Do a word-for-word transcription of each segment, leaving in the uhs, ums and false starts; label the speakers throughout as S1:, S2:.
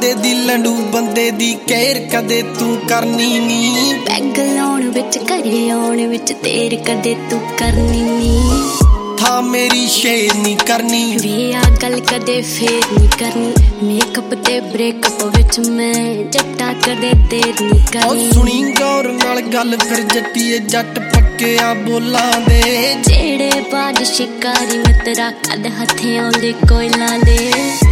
S1: ਬੰਦੇ ਦੀ ਲੰਡੂ ਬੰਦੇ ਦੀ ਕਹਿਰ ਕਦੇ ਤੂੰ ਕਰਨੀ ਨੀ
S2: ਪੈਗ ਲਾਉਣ ਵਿੱਚ ਘਰੇ ਆਉਣ ਵਿੱਚ ਤੇਰ ਕਦੇ ਤੂੰ ਕਰਨੀ ਨੀ
S1: ਥਾ ਮੇਰੀ ਸ਼ੇਰ ਨੀ ਕਰਨੀ
S2: ਵੇ ਆ ਗੱਲ ਕਦੇ ਫੇਰ ਨੀ ਕਰਨੀ ਮੇਕਅਪ ਤੇ ਬ੍ਰੇਕਅਪ ਵਿੱਚ ਮੈਂ ਜੱਟਾ ਕਦੇ ਦੇਰ ਨੀ ਕਰਨੀ
S1: ਉਹ ਸੁਣੀ ਗੌਰ ਨਾਲ ਗੱਲ ਫਿਰ ਜੱਟੀਏ ਜੱਟ ਪੱਕਿਆ ਬੋਲਾਂ ਦੇ
S2: ਜਿਹੜੇ ਬਾਜ ਸ਼ਿਕਾਰੀ ਮਿੱਤਰਾ ਕਦ ਹੱਥੇ ਆਉਂਦੇ ਕੋਇਲਾਂ ਦੇ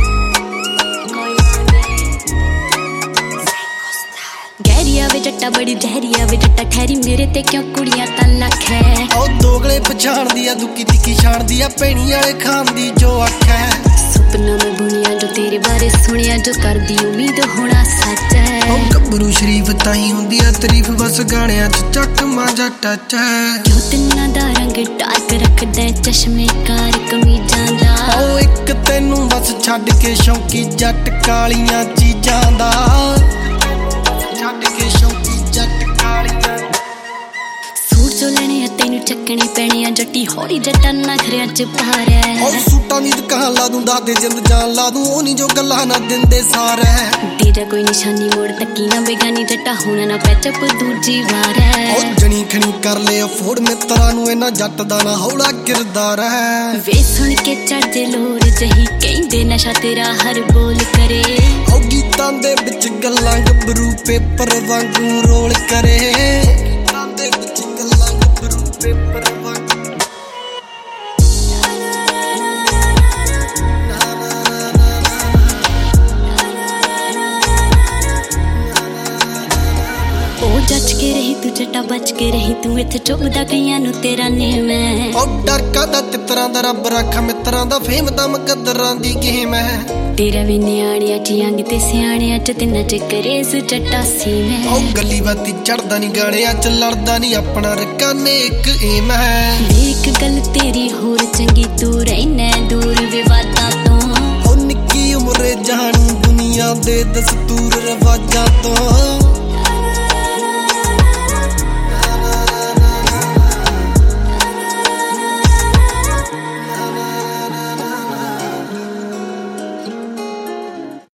S2: ਗਹਿਰੀਆ ਵੇ ਜੱਟਾ ਬੜੀ ਜ਼ਹਿਰੀਆ ਵੇ ਜੱਟਾ ਠਹਿਰੀ ਮੇਰੇ ਤੇ ਕਿਉਂ ਕੁੜੀਆਂ ਤਾਂ ਲੱਖ ਹੈ
S1: ਉਹ ਦੋਗਲੇ ਪਛਾਣਦੀ ਆ ਦੁੱਕੀ ਤਿੱਕੀ ਛਾਣਦੀ ਆ ਭੈਣੀ ਵਾਲੇ ਖਾਨ ਦੀ ਜੋ ਅੱਖ ਹੈ
S2: ਸੁਪਨਾ ਮੈਂ ਬੁਣਿਆ ਜੋ ਤੇਰੇ ਬਾਰੇ ਸੁਣਿਆ ਜੋ ਕਰਦੀ ਉਮੀਦ ਹੋਣਾ ਸੱਚ ਹੈ
S1: ਉਹ ਗੱਭਰੂ ਸ਼ਰੀਫ ਤਾਂ ਹੀ ਹੁੰਦੀ ਆ ਤਾਰੀਫ ਬਸ ਗਾਣਿਆਂ ਚ ਚੱਕ ਮਾਂਜਾ ਟੱਚ ਹੈ
S2: ਕਿਉਂ ਤਿੰਨਾਂ ਦਾ ਰੰਗ ਟਾਕ ਰੱਖਦਾ ਚਸ਼ਮੇ ਕਾਰ ਕਮੀਜ਼ਾਂ ਦਾ
S1: ਉਹ ਇੱਕ ਤੈਨੂੰ ਬਸ ਛੱਡ ਕੇ ਸ਼ੌਂਕੀ ਜੱਟ ਕਾਲੀਆਂ ਚੀਜ਼ਾਂ ਦਾ ਛੱਡ ਕੇ ਸ਼ੌਂਕੀ ਜੱਟ ਕਾਲੀਆਂ
S2: ਸੂਟ ਜੋ ਲੈਣੇ ਆ ਤੈਨੂੰ ਚੱਕਣੇ ਪੈਣੇ ਆ ਜੱਟੀ ਹੌਲੀ ਜੱਟਾਂ ਨਖਰਿਆਂ ਚ ਭਾਰਿਆ
S1: ਉਹ ਸੂਟਾਂ ਦੀ ਦੁਕਾਨ ਲਾ ਦੂੰ ਦਾਦੇ ਜਿੰਦ ਜਾਨ ਲਾ ਦੂੰ ਉਹ ਨੀ ਜੋ ਗੱਲਾਂ ਨਾ ਦਿੰਦੇ ਸਾਰੇ
S2: ਤੇਰਾ ਕੋਈ ਨਿਸ਼ਾਨੀ ਮੋੜ ਤੱਕੀ ਨਾ ਬੇਗਾਨੀ ਜੱਟਾ ਹੋਣਾ ਨਾ ਪੈਚਪ ਦੂਜੀ ਵਾਰ ਹੈ
S1: ਉਹ ਜਣੀ ਖਣੀ ਕਰ ਲੈ ਅਫੋਰਡ ਮਿੱਤਰਾਂ ਨੂੰ ਇਹਨਾਂ ਜੱਟ ਦਾ ਨਾ ਹੌਲਾ ਕਿਰਦਾਰ ਹੈ
S2: ਵੇ ਸੁਣ ਕੇ ਚੜਦੇ ਲੋਰ ਜਹੀ ਕਹਿੰਦੇ ਨਸ਼ਾ ਤੇਰਾ ਹਰ ਬੋਲ ਕਰੇ
S1: ਉਹ ਗੀਤਾਂ ਦੇ ਵਿੱਚ ਗੱਲਾਂ ਗੱਭਰੂ ਪੇਪਰ ਵਾਂਗੂ ਰੋਲ ਕਰੇ ਗੀਤਾਂ ਦੇ ਵਿੱਚ ਗੱਲਾਂ ਗੱਭਰੂ ਪੇਪਰ ਵਾਂਗੂ
S2: ਉਹ ਜੱਜ ਕੇ ਰਹੀ ਤੂੰ ਜੱਟਾ ਬਚ ਕੇ ਰਹੀ ਤੂੰ ਇੱਥੇ ਚੁੱਭਦਾ ਕਈਆਂ ਨੂੰ ਤੇਰਾ ਨੇਮ ਹੈ
S1: ਉਹ ਡਰ ਕਾਦਾ ਤਿੱਤਰਾਂ ਦਾ ਰੱਬ ਰੱਖਾ ਮਿੱਤਰਾਂ ਦਾ ਫੇਮ ਦਾ ਮੁਕੱਦਰਾਂ ਦੀ ਗੇਮ ਹੈ
S2: ਤੇਰਾ ਵੀ ਨਿਆਣਿਆਂ ਚ ਅੰਗ ਤੇ ਸਿਆਣਿਆਂ ਚ ਤਿੰਨਾਂ ਚ ਕਰੇਜ਼ ਜੱਟਾ ਸੀ ਮੈਂ
S1: ਉਹ ਗੱਲੀ ਬਾਤੀ ਚੜਦਾ ਨੀ ਗਾਣਿਆਂ ਚ ਲੜਦਾ ਨੀ ਆਪਣਾ ਰਕਾਨੇ ਇੱਕ ਏਮ ਹੈ
S2: ਇੱਕ ਗੱਲ